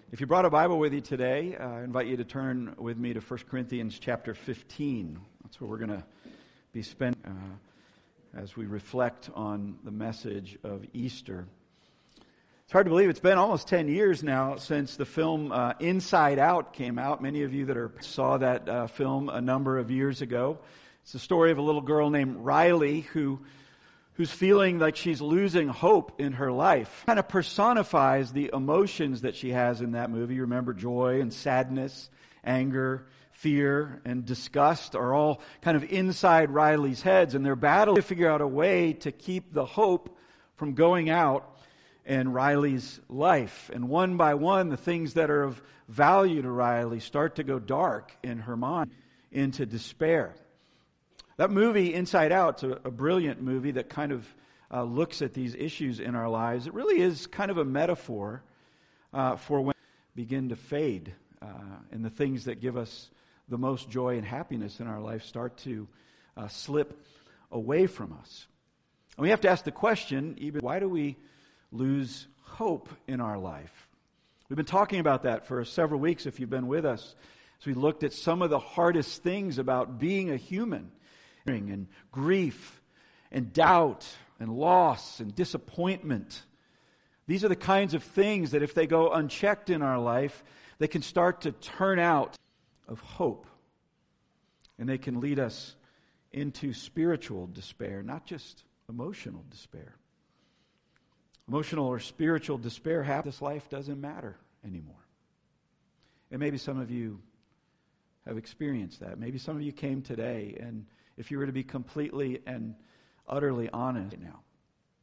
If you brought a Bible with you today, I invite you to turn with me to 1 Corinthians chapter 15. That's where we're going to be spending as we reflect on the message of Easter. It's hard to believe it's been almost 10 years now since the film Inside Out came out. Many of you that saw that film a number of years ago. It's the story of a little girl named Riley who's feeling like she's losing hope in her life. Kind of personifies the emotions that she has in that movie. You remember joy and sadness, anger, fear, and disgust are all kind of inside Riley's heads, and they're battling to figure out a way to keep the hope from going out in Riley's life. And one by one, the things that are of value to Riley start to go dark in her mind, into despair. That movie, Inside Out, is a brilliant movie that kind of looks at these issues in our lives. It really is kind of a metaphor for when we begin to fade and the things that give us the most joy and happiness in our life start to slip away from us. And we have to ask the question, even why do we lose hope in our life? We've been talking about that for several weeks if you've been with us. So we looked at some of the hardest things about being a human, and grief and doubt and loss and disappointment. These are the kinds of things that if they go unchecked in our life, they can start to turn out of hope. And they can lead us into spiritual despair, not just emotional despair. Emotional or spiritual despair, half this life doesn't matter anymore. And maybe some of you have experienced that. Maybe some of you came today, and if you were to be completely and utterly honest right now,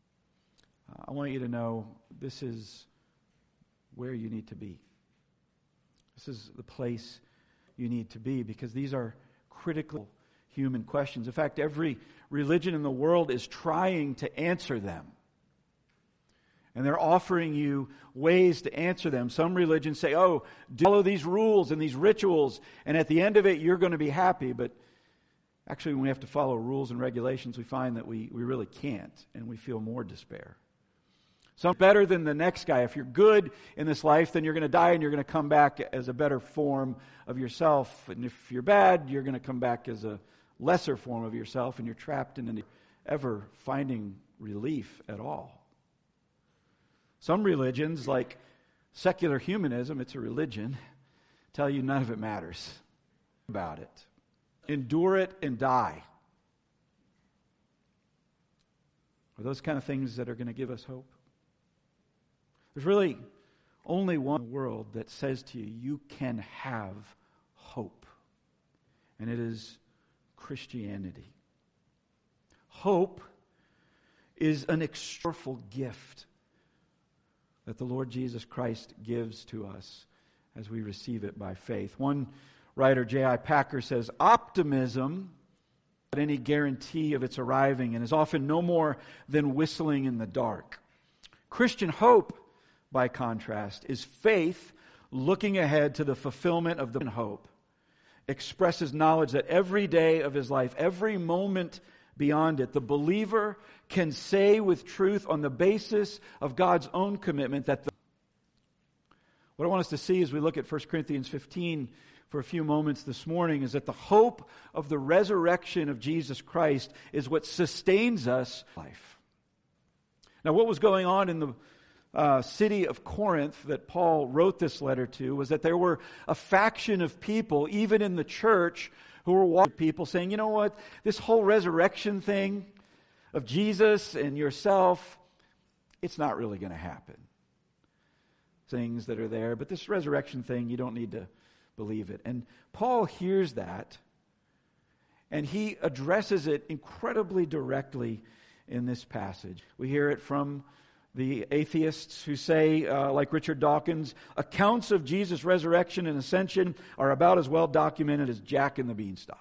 I want you to know this is where you need to be. This is the place you need to be, because these are critical human questions. In fact, every religion in the world is trying to answer them. And they're offering you ways to answer them. Some religions say, follow these rules and these rituals, and at the end of it, you're going to be happy. But actually, when we have to follow rules and regulations, we find that we really can't, and we feel more despair. Some better than the next guy. If you're good in this life, then you're going to die, and you're going to come back as a better form of yourself. And if you're bad, you're going to come back as a lesser form of yourself, and you're trapped in ever finding relief at all. Some religions, like secular humanism, it's a religion, tell you none of it matters about it. Endure it and die. Are those kind of things that are going to give us hope? There's really only one in the world that says to you, you can have hope. And it is Christianity. Hope is an extraordinary gift that the Lord Jesus Christ gives to us as we receive it by faith. One writer, J.I. Packer, says, optimism without any guarantee of its arriving and is often no more than whistling in the dark. Christian hope, by contrast, is faith looking ahead to the fulfillment of the hope. Expresses knowledge that every day of his life, every moment beyond it, the believer can say with truth on the basis of God's own commitment that what I want us to see as we look at 1 Corinthians 15 for a few moments this morning is that the hope of the resurrection of Jesus Christ is what sustains us in life. Now, what was going on in the city of Corinth that Paul wrote this letter to was that there were a faction of people, even in the church, who were watching people saying, you know what, this whole resurrection thing of Jesus and yourself, it's not really going to happen. Things that are there, but this resurrection thing, you don't need to believe it. And Paul hears that, and he addresses it incredibly directly in this passage. We hear it from the atheists who say, like Richard Dawkins, accounts of Jesus' resurrection and ascension are about as well documented as Jack and the Beanstalk.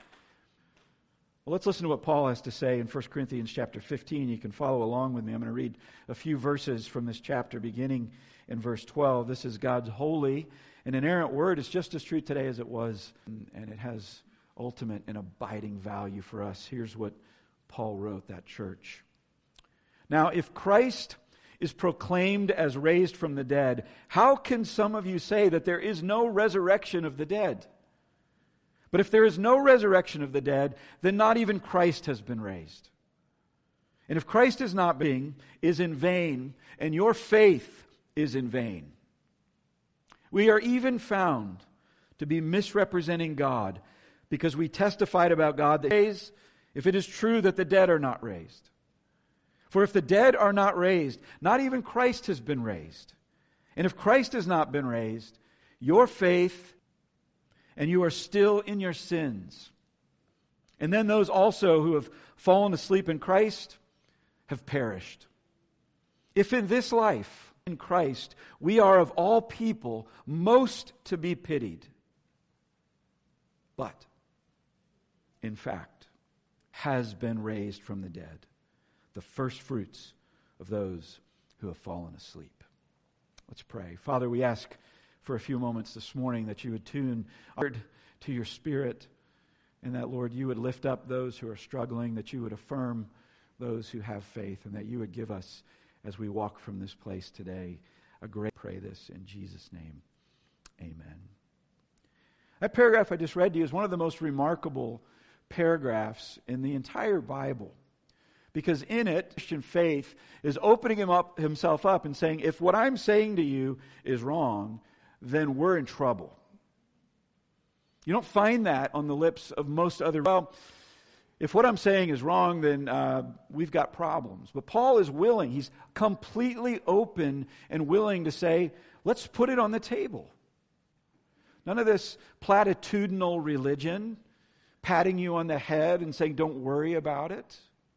Well, let's listen to what Paul has to say in 1 Corinthians chapter 15. You can follow along with me. I'm going to read a few verses from this chapter beginning in verse 12. This is God's holy and inerrant word. It's just as true today as it was, and it has ultimate and abiding value for us. Here's what Paul wrote that church. Now, if Christ is proclaimed as raised from the dead, how can some of you say that there is no resurrection of the dead? But if there is no resurrection of the dead, then not even Christ has been raised. And if Christ is not being, is in vain, and your faith is in vain. We are even found to be misrepresenting God, because we testified about God that if it is true that the dead are not raised. For if the dead are not raised, not even Christ has been raised. And if Christ has not been raised, your faith, and you are still in your sins. And then those also who have fallen asleep in Christ have perished. If in this life, in Christ, we are of all people most to be pitied, but, in fact, has been raised from the dead, the first fruits of those who have fallen asleep. Let's pray. Father, we ask for a few moments this morning that you would tune our heart to your Spirit, and that, Lord, you would lift up those who are struggling, that you would affirm those who have faith, and that you would give us, as we walk from this place today, a great pray this in Jesus' name. Amen. That paragraph I just read to you is one of the most remarkable paragraphs in the entire Bible. Because in it, Christian faith is opening himself up and saying, if what I'm saying to you is wrong, then we're in trouble. You don't find that on the lips of most other... Well, if what I'm saying is wrong, then we've got problems. But Paul is willing. He's completely open and willing to say, let's put it on the table. None of this platitudinal religion, patting you on the head and saying, don't worry about it.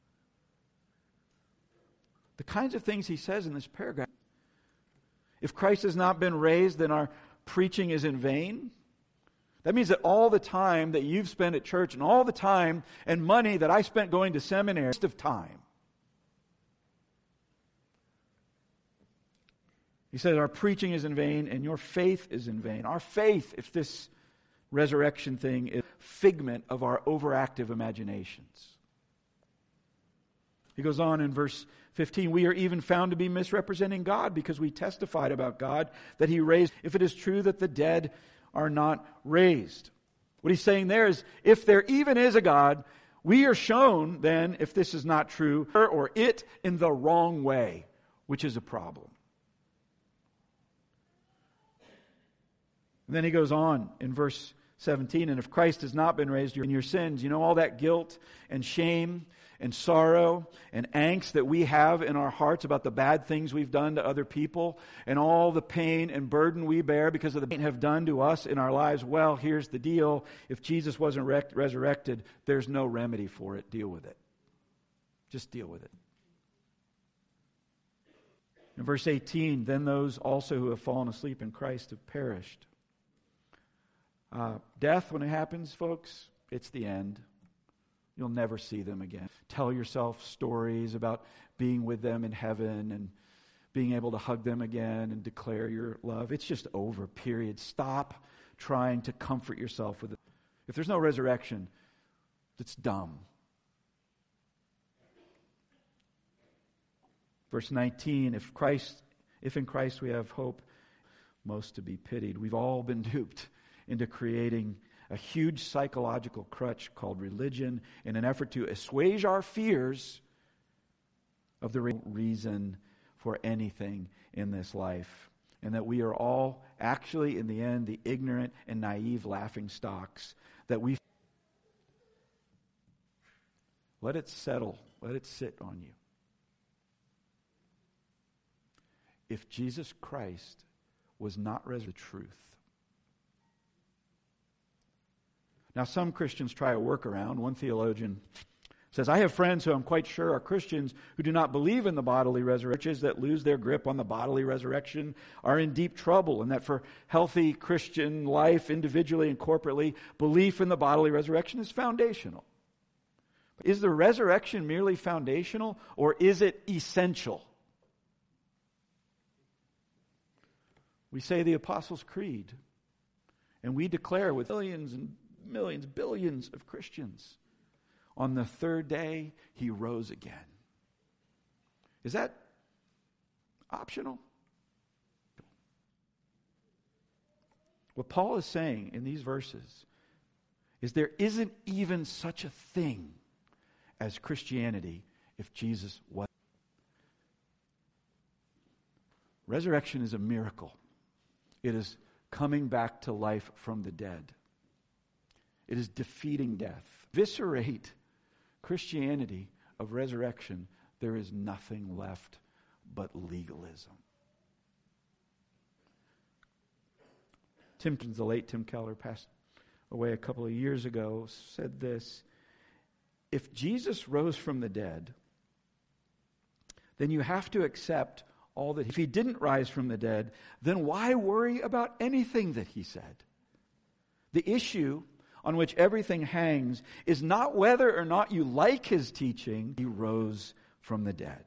The kinds of things he says in this paragraph. If Christ has not been raised, then our preaching is in vain. That means that all the time that you've spent at church and all the time and money that I spent going to seminary, waste of time. He says our preaching is in vain and your faith is in vain. Our faith, if this resurrection thing is a figment of our overactive imaginations. He goes on in verse 15, we are even found to be misrepresenting God because we testified about God that He raised, if it is true that the dead are not raised. What he's saying there is, if there even is a God, we are shown then, if this is not true, or it in the wrong way, which is a problem. And then he goes on in verse 17, and if Christ has not been raised, you're in your sins. You know, all that guilt and shame and sorrow and angst that we have in our hearts about the bad things we've done to other people and all the pain and burden we bear because of the pain have done to us in our lives. Well, here's the deal. If Jesus wasn't resurrected, there's no remedy for it. Deal with it. Just deal with it. In verse 18, then those also who have fallen asleep in Christ have perished. Death, when it happens, folks, it's the end. You'll never see them again. Tell yourself stories about being with them in heaven and being able to hug them again and declare your love. It's just over, period. Stop trying to comfort yourself with it. If there's no resurrection, it's dumb. Verse 19, if in Christ we have hope, most to be pitied. We've all been duped into creating a huge psychological crutch called religion in an effort to assuage our fears of the reason for anything in this life. And that we are all actually, in the end, the ignorant and naive laughingstocks that we... Let it settle. Let it sit on you. If Jesus Christ was not the truth. Now, some Christians try a workaround. One theologian says, I have friends who I'm quite sure are Christians who do not believe in the bodily resurrection, that lose their grip on the bodily resurrection are in deep trouble, and that for healthy Christian life, individually and corporately, belief in the bodily resurrection is foundational. Is the resurrection merely foundational, or is it essential? We say the Apostles' Creed, and we declare with millions and millions, billions of Christians, on the third day, He rose again. Is that optional. What Paul is saying in these verses is there isn't even such a thing as Christianity if Jesus was. Resurrection is a miracle. It is coming back to life from the dead. It is defeating death. Eviscerate Christianity of resurrection, there is nothing left but legalism. The late Tim Keller passed away a couple of years ago, said this: if Jesus rose from the dead, then you have to accept all that. If he didn't rise from the dead, then why worry about anything that he said? The issue on which everything hangs is not whether or not you like his teaching. He rose from the dead.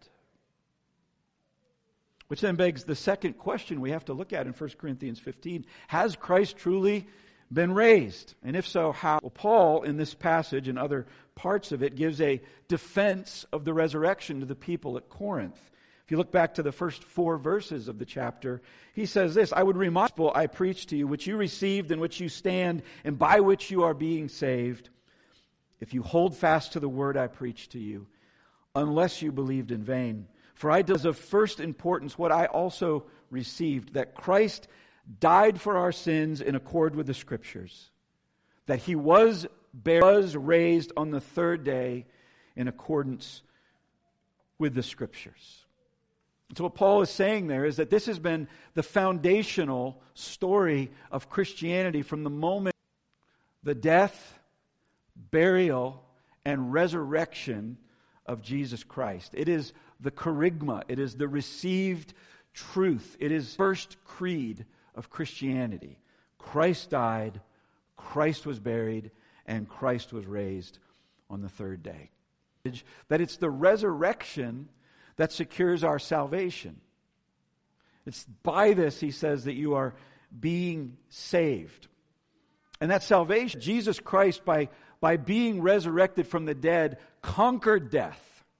Which then begs the second question we have to look at in 1 Corinthians 15. Has Christ truly been raised? And if so, how? Well, Paul, in this passage and other parts of it, gives a defense of the resurrection to the people at Corinth. If you look back to the first 4 verses of the chapter, he says this: I would remind you, I preach to you, which you received, in which you stand, and by which you are being saved, if you hold fast to the word I preached to you, unless you believed in vain. For I did of first importance what I also received, that Christ died for our sins in accord with the Scriptures, that he was raised on the third day in accordance with the Scriptures. So what Paul is saying there is that this has been the foundational story of Christianity from the moment the death, burial, and resurrection of Jesus Christ. It is the kerygma. It is the received truth. It is the first creed of Christianity. Christ died, Christ was buried, and Christ was raised on the third day. That it's the resurrection that secures our salvation. It's by this, he says, that you are being saved. And that salvation, Jesus Christ, by being resurrected from the dead, conquered death.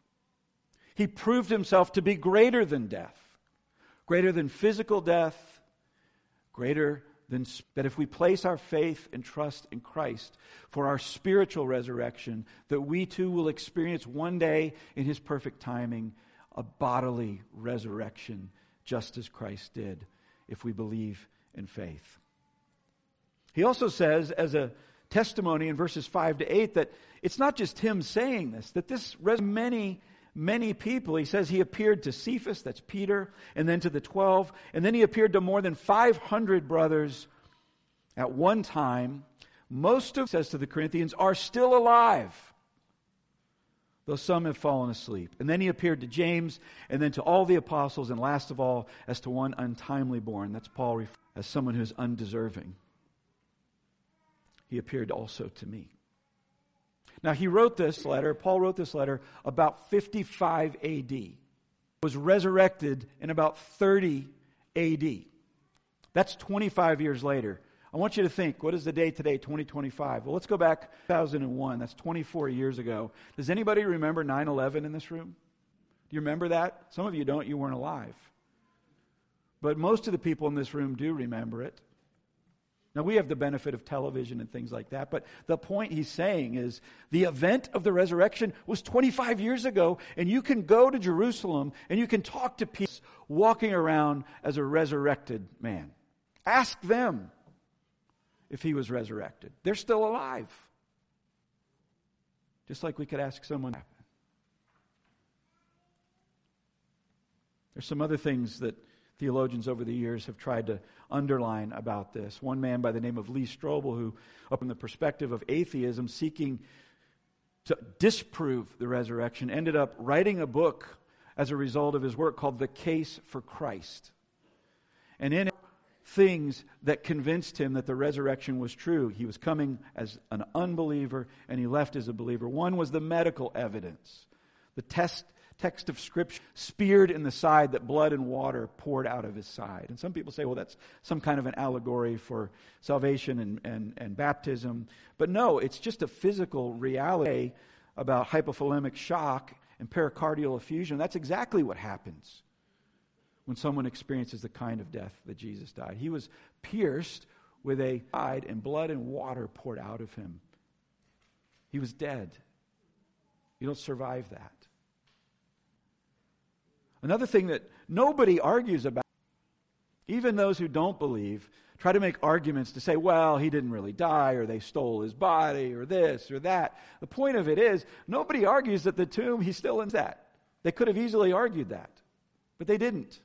He proved himself to be greater than death, greater than physical death, greater than that if we place our faith and trust in Christ for our spiritual resurrection, that we too will experience one day in his perfect timing a bodily resurrection, just as Christ did, if we believe in faith. He also says, as a testimony in verses 5 to 8, that it's not just him saying this, that this many people. He says he appeared to Cephas, that's Peter, and then to the 12, and then he appeared to more than 500 brothers at one time. Most of, says to the Corinthians, are still alive, though some have fallen asleep. And then he appeared to James, and then to all the apostles, and last of all, as to one untimely born. That's Paul as someone who's undeserving. He appeared also to me. Now, Paul wrote this letter about 55 A.D. Was resurrected in about 30 A.D. That's 25 years later. I want you to think, what is the day today, 2025? Well, let's go back 2001. That's 24 years ago. Does anybody remember 9/11 in this room? Do you remember that? Some of you don't. You weren't alive. But most of the people in this room do remember it. Now, we have the benefit of television and things like that, but the point he's saying is the event of the resurrection was 25 years ago, and you can go to Jerusalem and you can talk to people walking around as a resurrected man. Ask them if he was resurrected. They're still alive. Just like we could ask someone. There's some other things that theologians over the years have tried to underline about this. One man by the name of Lee Strobel, who, from the perspective of atheism, seeking to disprove the resurrection, ended up writing a book as a result of his work called The Case for Christ. And in it, things that convinced him that the resurrection was true. He was coming as an unbeliever, and he left as a believer. One was the medical evidence. The text of Scripture, speared in the side that blood and water poured out of his side. And some people say, well, that's some kind of an allegory for salvation and baptism. But no, it's just a physical reality about hypothalamic shock and pericardial effusion. That's exactly what happens when someone experiences the kind of death that Jesus died. He was pierced with a side, and blood and water poured out of him. He was dead. You don't survive that. Another thing that nobody argues about, even those who don't believe, try to make arguments to say, well, he didn't really die, or they stole his body, or this or that. The point of it is, nobody argues that the tomb, he's still in that. They could have easily argued that, but they didn't.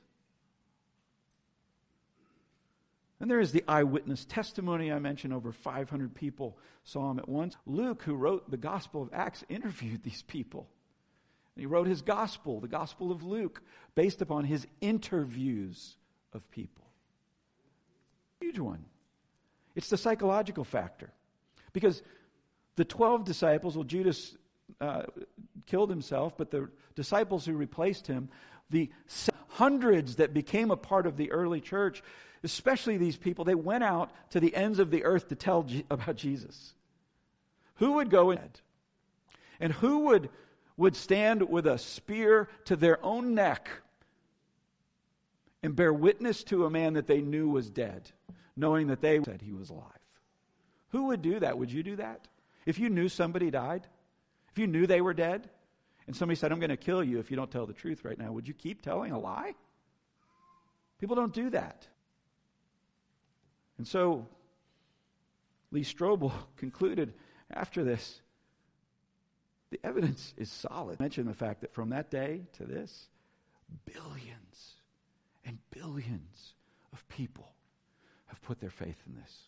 And there is the eyewitness testimony I mentioned. Over 500 people saw him at once. Luke, who wrote the Gospel of Acts, interviewed these people. And he wrote his gospel, the Gospel of Luke, based upon his interviews of people. Huge one. It's the psychological factor. Because the 12 disciples, well, Judas killed himself, but the disciples who replaced him, the hundreds that became a part of the early church, especially these people, they went out to the ends of the earth to tell about Jesus. Who would go in? And who would stand with a spear to their own neck and bear witness to a man that they knew was dead, knowing that they said he was alive? Who would do that? Would you do that? If you knew somebody died, if you knew they were dead, and somebody said, I'm going to kill you if you don't tell the truth right now, would you keep telling a lie? People don't do that. And so, Lee Strobel concluded after this, the evidence is solid. I mentioned the fact that from that day to this, billions and billions of people have put their faith in this.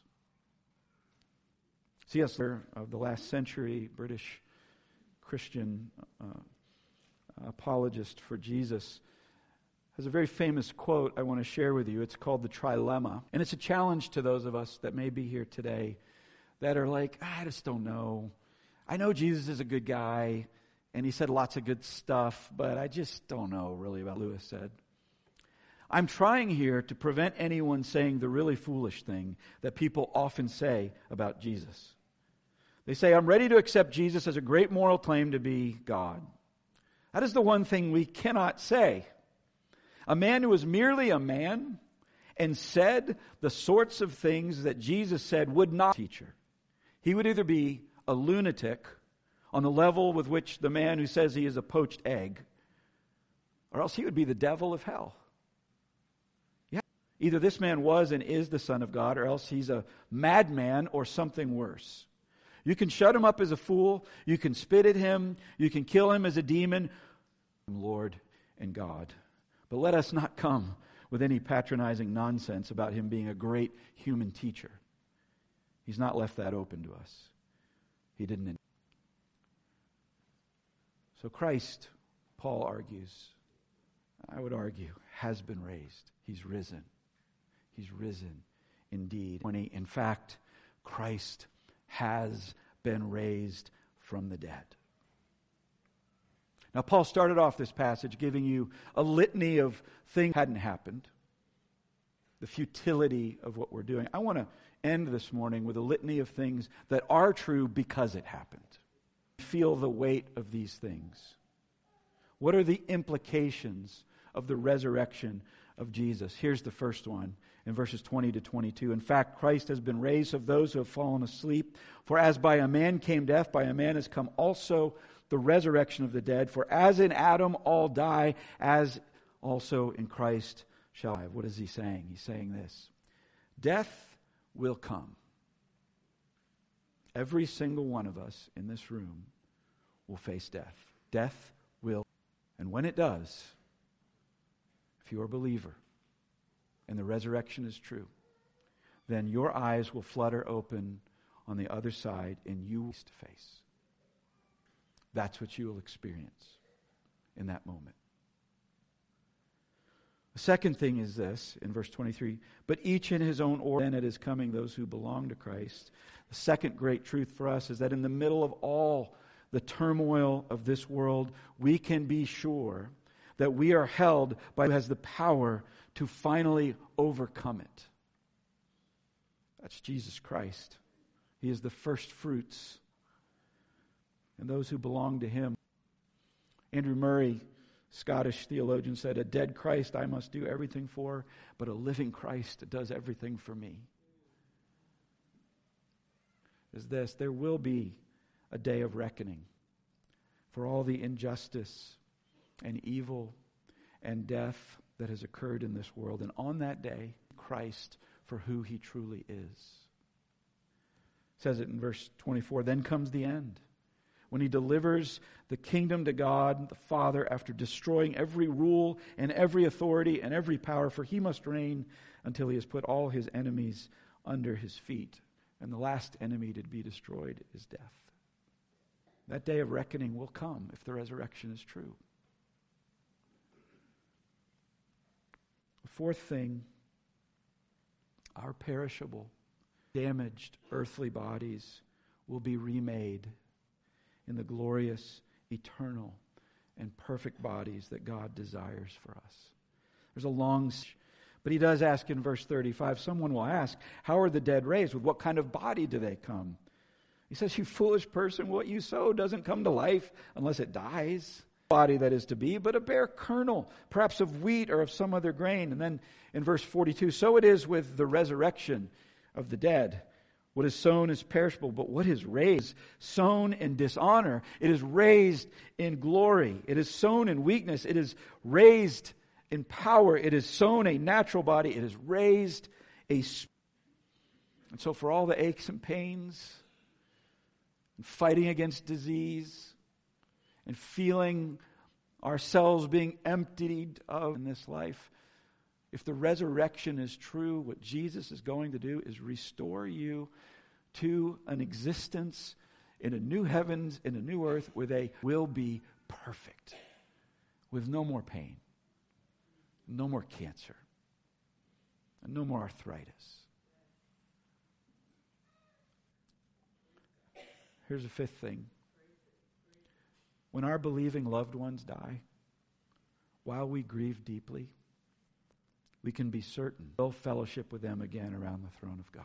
C.S. Lewis, of the last century, British Christian apologist for Jesus, has a very famous quote I want to share with you. It's called The Trilemma. And it's a challenge to those of us that may be here today that are like, I just don't know. I know Jesus is a good guy, and he said lots of good stuff, but I just don't know really about what Lewis said. I'm trying here to prevent anyone saying the really foolish thing that people often say about Jesus. They say, I'm ready to accept Jesus as a great moral claim to be God. That is the one thing we cannot say. A man who was merely a man and said the sorts of things that Jesus said would not be a teacher. He would either be a lunatic on the level with which the man who says he is a poached egg, or else he would be the devil of hell. Yeah. Either this man was and is the Son of God, or else he's a madman or something worse. You can shut him up as a fool, you can spit at him, you can kill him as a demon, Lord and God. But let us not come with any patronizing nonsense about him being a great human teacher. He's not left that open to us. He didn't. So Christ, Paul argues, I would argue, has been raised. He's risen. He's risen indeed. In fact, Christ has been raised from the dead. Now, Paul started off this passage giving you a litany of things that hadn't happened, the futility of what we're doing. I want to end this morning with a litany of things that are true because it happened. Feel the weight of these things. What are the implications of the resurrection of Jesus? Here's the first one in verses 20 to 22. In fact, Christ has been raised of those who have fallen asleep. For as by a man came death, by a man has come also the resurrection of the dead. For as in Adam all die, as also in Christ shall live. What is he saying? He's saying this. Death will come. Every single one of us in this room will face death. Death will. And when it does, if you're a believer and the resurrection is true, then your eyes will flutter open on the other side and you will face to face. That's what you will experience in that moment. The second thing is this, in verse 23, but each in his own order, then it is coming those who belong to Christ. The second great truth for us is that in the middle of all the turmoil of this world, we can be sure that we are held by who has the power to finally overcome it. That's Jesus Christ. He is the first fruits. And those who belong to him. Andrew Murray Scottish theologian said, a dead Christ I must do everything for, but a living Christ does everything for me. Is this, there will be a day of reckoning for all the injustice and evil and death that has occurred in this world. And on that day, Christ for who he truly is. It says it in verse 24, then comes the end, when he delivers the kingdom to God the Father after destroying every rule and every authority and every power, for he must reign until he has put all his enemies under his feet. And the last enemy to be destroyed is death. That day of reckoning will come if the resurrection is true. The fourth thing, our perishable, damaged earthly bodies will be remade in the glorious, eternal, and perfect bodies that God desires for us. There's a long... But he does ask in verse 35, someone will ask, how are the dead raised? With what kind of body do they come? He says, you foolish person, what you sow doesn't come to life unless it dies. Body that is to be, but a bare kernel, perhaps of wheat or of some other grain. And then in verse 42, so it is with the resurrection of the dead. What is sown is perishable, but what is raised, sown in dishonor, it is raised in glory. It is sown in weakness, it is raised in power. It is sown a natural body, it is raised a spirit. And so for all the aches and pains, and fighting against disease, and feeling ourselves being emptied of in this life, if the resurrection is true, what Jesus is going to do is restore you to an existence in a new heavens, in a new earth, where they will be perfect, with no more pain, no more cancer, and no more arthritis. Here's the fifth thing. When our believing loved ones die, while we grieve deeply, we can be certain we'll fellowship with them again around the throne of God.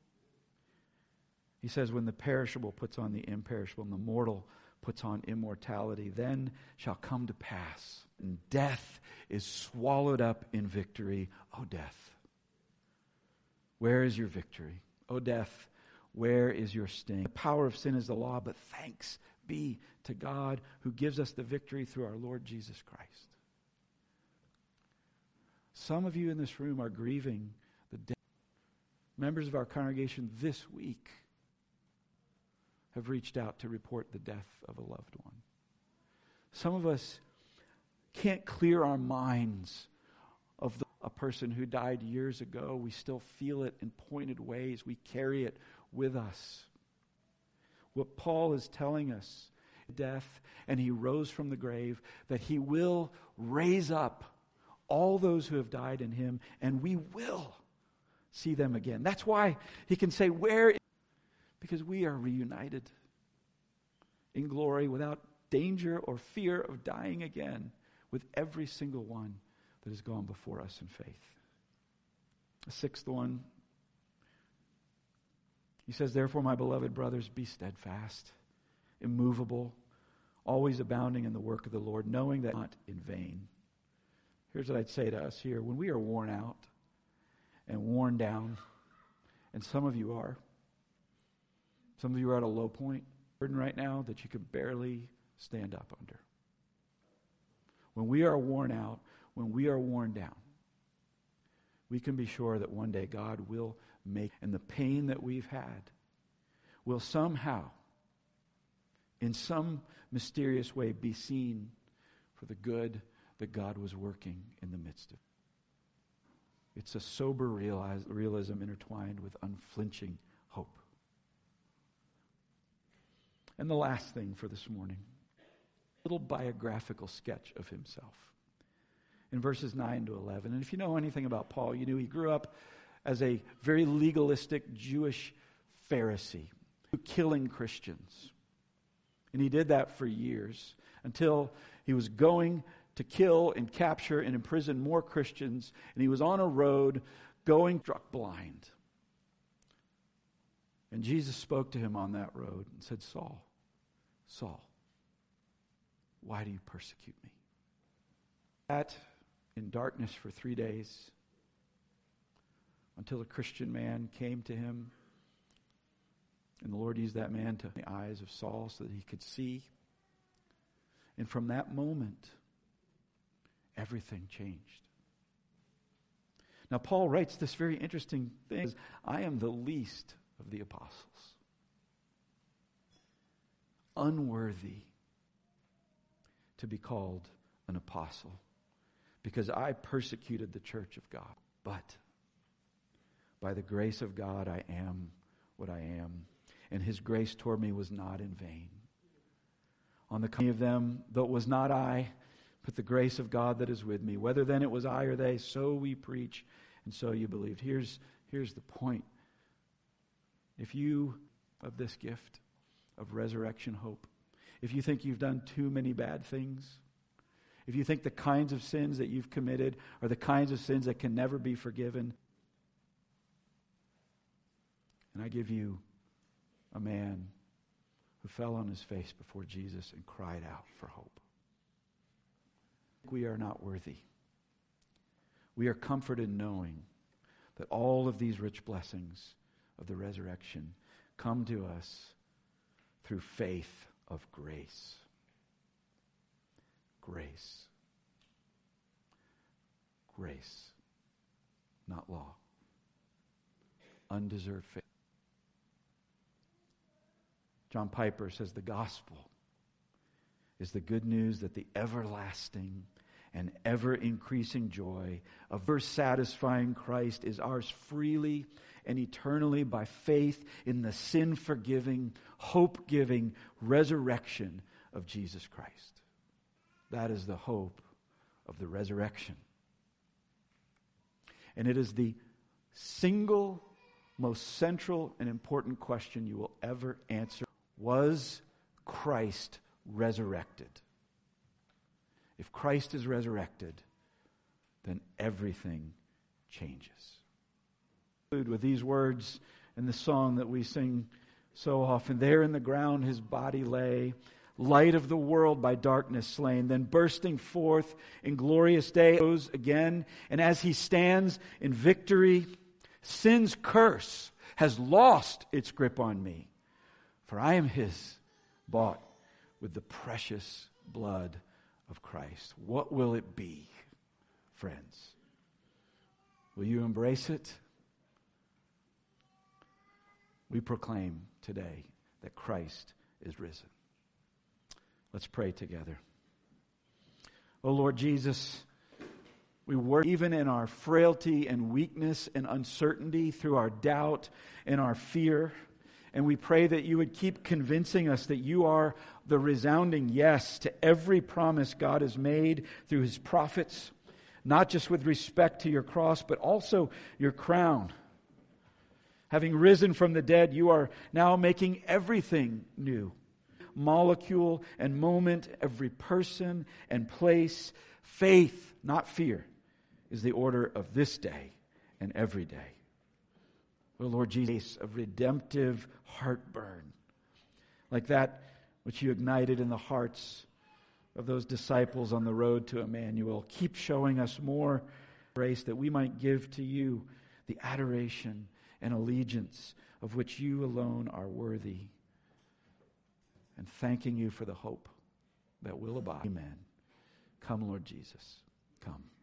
He says, when the perishable puts on the imperishable and the mortal puts on immortality, then shall come to pass, and death is swallowed up in victory. O death, where is your victory? O death, where is your sting? The power of sin is the law, but thanks be to God who gives us the victory through our Lord Jesus Christ. Some of you in this room are grieving the death. Members of our congregation this week have reached out to report the death of a loved one. Some of us can't clear our minds of a person who died years ago. We still feel it in pointed ways. We carry it with us. What Paul is telling us, death, and he rose from the grave, that he will raise up all those who have died in him, and we will see them again. That's why he can say, where? Because we are reunited in glory without danger or fear of dying again with every single one that has gone before us in faith. The sixth one, he says, therefore, my beloved brothers, be steadfast, immovable, always abounding in the work of the Lord, knowing that not in vain. Here's what I'd say to us here. When we are worn out and worn down, and some of you are at a low point, burden right now that you can barely stand up under. When we are worn out, when we are worn down, we can be sure that one day God will make, and the pain that we've had will somehow, in some mysterious way, be seen for the good that God was working in the midst of. It's a sober realism intertwined with unflinching hope. And the last thing for this morning, a little biographical sketch of himself. In verses 9 to 11. And if you know anything about Paul, you knew he grew up as a very legalistic Jewish Pharisee, killing Christians. And he did that for years until he was going to kill and capture and imprison more Christians. And he was on a road going struck blind. And Jesus spoke to him on that road and said, Saul, Saul, why do you persecute me? Sat in darkness for 3 days until a Christian man came to him. And the Lord used that man to open the eyes of Saul so that he could see. And from that moment, everything changed. Now, Paul writes this very interesting thing. I am the least of the apostles, unworthy to be called an apostle, because I persecuted the church of God. But by the grace of God, I am what I am. And His grace toward me was not in vain. On the contrary of them, though it was not I, but the grace of God that is with me. Whether then it was I or they, so we preach, and so you believed. Here's the point. If you of this gift of resurrection hope, if you think you've done too many bad things, if you think the kinds of sins that you've committed are the kinds of sins that can never be forgiven, and I give you a man who fell on his face before Jesus and cried out for hope. We are not worthy. We are comforted knowing that all of these rich blessings of the resurrection come to us through faith of grace. Grace. Grace. Not law. Undeserved faith. John Piper says the gospel is the good news that the everlasting and ever-increasing joy of ever-satisfying Christ is ours freely and eternally by faith in the sin-forgiving, hope-giving resurrection of Jesus Christ. That is the hope of the resurrection. And it is the single most central and important question you will ever answer. Was Christ resurrected? If Christ is resurrected, then everything changes. With these words in the song that we sing so often, there in the ground His body lay, light of the world by darkness slain, then bursting forth in glorious day rose again, and as He stands in victory, sin's curse has lost its grip on me. For I am His, bought with the precious blood of Christ. What will it be, friends? Will you embrace it? We proclaim today that Christ is risen. Let's pray together. Oh Lord Jesus, we work even in our frailty and weakness and uncertainty, through our doubt and our fear. And we pray that you would keep convincing us that you are the resounding yes to every promise God has made through His prophets, not just with respect to your cross, but also your crown. Having risen from the dead, you are now making everything new. Molecule and moment, every person and place. Faith, not fear, is the order of this day and every day. O Lord Jesus, of redemptive heartburn, like that which you ignited in the hearts of those disciples on the road to Emmanuel. Keep showing us more grace that we might give to you the adoration and allegiance of which you alone are worthy, and thanking you for the hope that will abide. Amen. Come, Lord Jesus. Come.